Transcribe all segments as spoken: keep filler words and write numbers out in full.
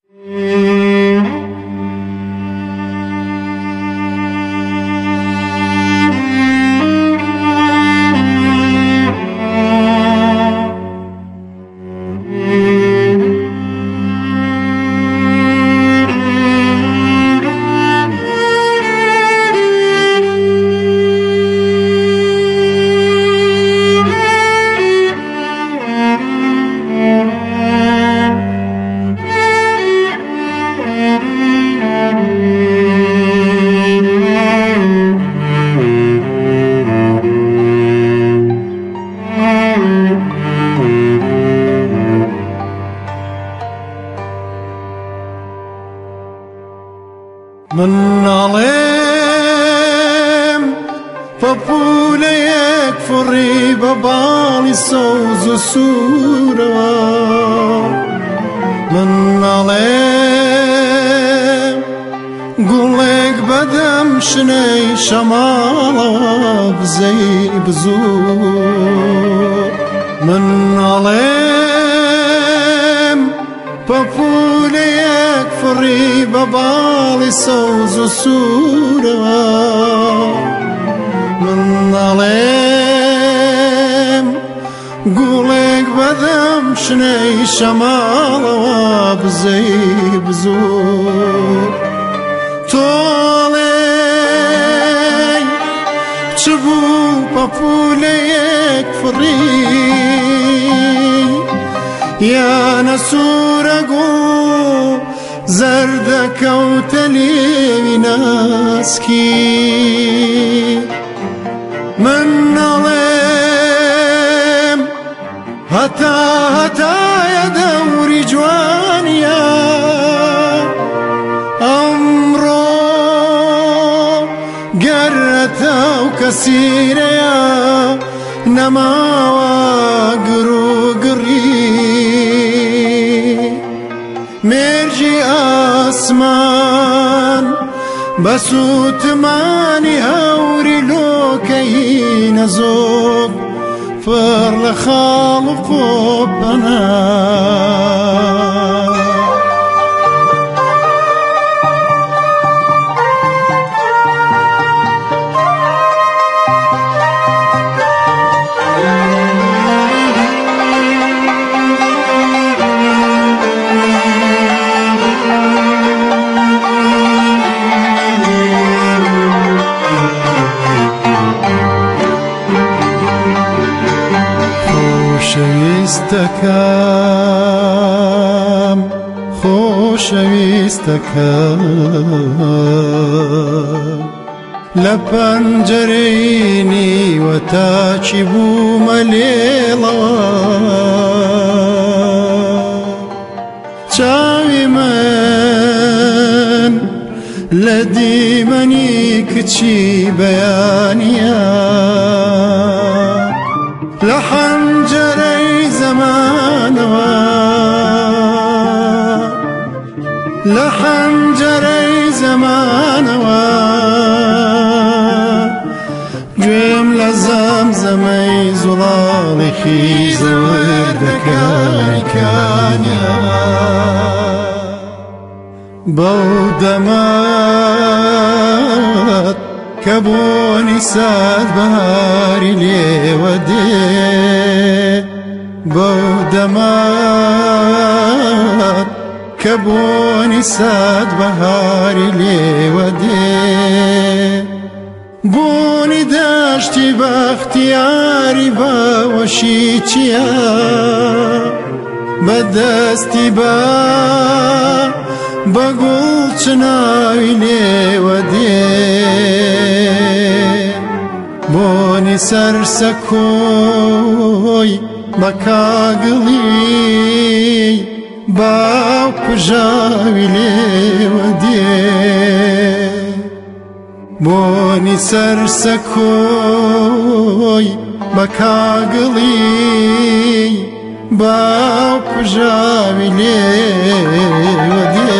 من ناڵێم پەپولەیەک فڕی بە باڵی سەوز و سوورەوە من ناڵێم گوڵێک بەدەم شنەی شەماڵەوە بزەی بزوو من ناڵێم پەپولەیەک فڕی بە باڵی سەوز و سوورەوە من ناڵێم گوڵێک بەدەم شنەی شەماڵەوە بزەی بزوو تۆڵێی چ بوو پەپولەیەک فڕی یانە سوورە گوڵ زەردەکەوتە لێوی ناسکی من ناڵێم هەتا هەتایە دەوری جوانیە ئەمڕۆ گەرەتە و کەسیرەیە نەماوە گر و گڕی مێرجی ئاسمان بە سووتمانی هەوری لۆکەی نەزۆک فڕ لە خاڵ و قۆپەنە خۆشەویستەکەم خۆشەویستەکەم لە پەنجەرەی نیوە تاچی بوومە لێڵەوە چاوی من لە دیمەنی کچی بەیانیە لە حەنجەرەی زەمانەوە لە حەنجەرەی زەمانەوە گوێم لە زەمزەمەی زوڵاڵی خیزەوەردەکانیە بەو دەمات کە بۆنی سەد بەهاری لێوە دێ بەو دەمات کە بۆنی سەد بەهاری لێوە دێ بۆنی دەشتی بەختیاری بەوەشی چییە بەدەستی بە بە گوڵ چناوی لێوە دێ بۆنی سەرسەکۆی بە کاگڵی باو پژاوی لێوە دێ بۆنی سەرسەکۆی بە کاگڵی باو پژاوی لێوە دێ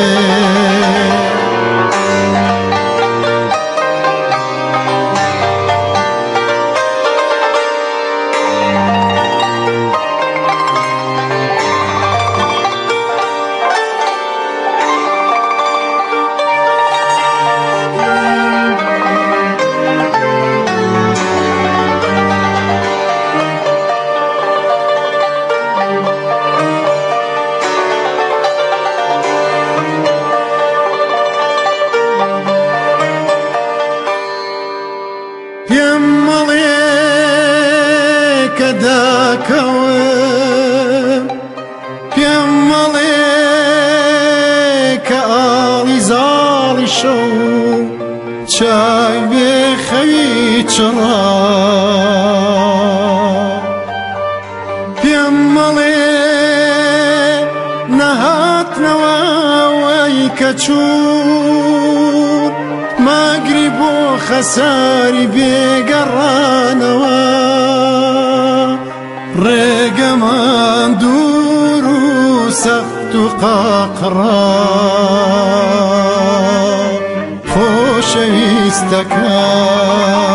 شەو چای بێخەوی چڕا پێم مەڵێ نەهاتنەوە وای کە چوون ماگری بۆ خەساری بێگەڕانەوە ڕێگەمان دوور و سەخت و قاقڕا خۆشەویستەکە